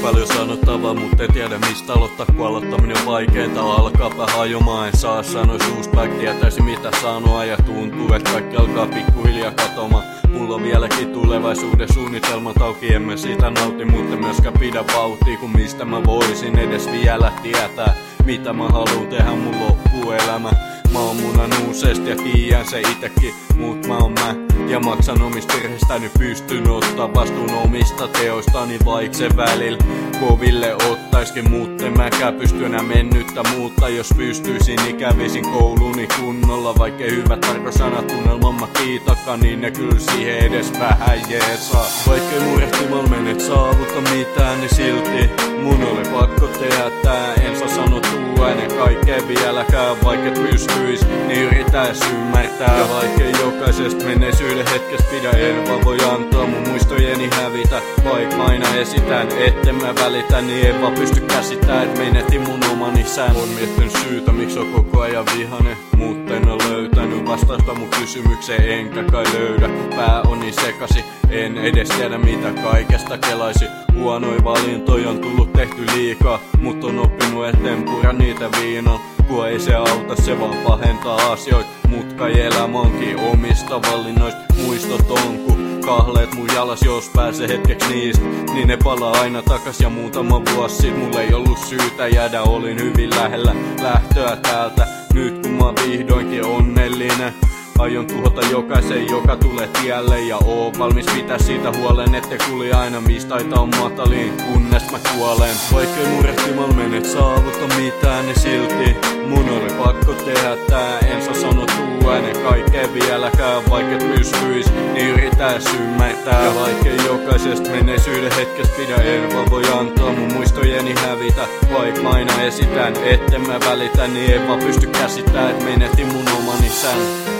paljon sanottavaa, mutta en tiedä mistä aloittaa, kun aloittaminen on vaikeinta. Alkaapa hajomaan, en saa sanoa suuspäin, tietäisi mitä sanoa ja tuntuu, että kaikki alkaa pikkuhiljaa katomaan. Mulla on vieläkin tulevaisuuden suunnitelmat auki, en mä siitä nauti, mutta myöskään pidä vauhtia, kun mistä mä voisin edes vielä tietää, mitä mä haluun tehdä mun loppuelämä. Mä oon munan uusesti ja tiedän se itekin, mut mä oon mä. Ja maksan omista virheistäni, pystyn ottaa vastuun omista teoistani, vaik se välillä koville ottaiskin, mutta en mäkään pysty enää mennyttä muuttaa. Jos pystyisin, niin kävisin kouluni kunnolla, vaikkei hyvät tarkosanat tunnelman mä kiitakaan, niin ne kyllä siihen edes vähän jeesaa. Vaikkei murehtimalla menet saavuta mitään, niin silti mun oli pakko tehdä tää. En saa sanottua ennen kaikkea vieläkään, vaikka pystyis, niin yritäis ymmärtää. Ja vaikkei jokaisesta menneisyyden hetkestä pidä, en vaan voi antaa mun muistojeni hävitä. Vaik aina esitän, etten mä välitä, niin en vaan pysty käsittää, et menetin mun oman isän. On miettinyt syytä, miksi on koko ajan vihane, mutta en oo löytänyt vastausta mun kysymykseen, enkä kai löydä, kun pää on niin sekasi. En edes tiedä mitä kaikesta kelaisi. Huonoja valintoja on tullut tehty liikaa, mut on oppinut etten pura niitä viinaa. Kun ei se auta, se vaan pahentaa asioita. Mut kai elämä onkin omista valinnoista. Muistot on ku kahleet mun jalas, jos pääsee hetkeksi niistä, niin ne palaa aina takas. Ja muutama vuosi sit mulla ei ollut syytä jäädä, olin hyvin lähellä lähtöä täältä. Nyt kun mä vihdoinkin onnellinen, aion tuhota jokaisen, joka tulee tielle, ja oon valmis pitää siitä huolen, ette kulje aina mistä aita on mataliin, kunnes mä kuolen. Vaikkei murehtimalla menet saavuta mitään, niin silti mun oli pakko tehdä tää. En saa sanottua ennen kaikkea vieläkään, vaikka pystyis, niin yritäis ymmärtää. Ja vaikkei jokaisesta menneisyyden hetkestä pidä, en vaan voi antaa mun muistojeni hävitä. Vaik mä aina esitän, etten mä välitä, niin en vaan pysty käsittää, et menetin mun oman isän.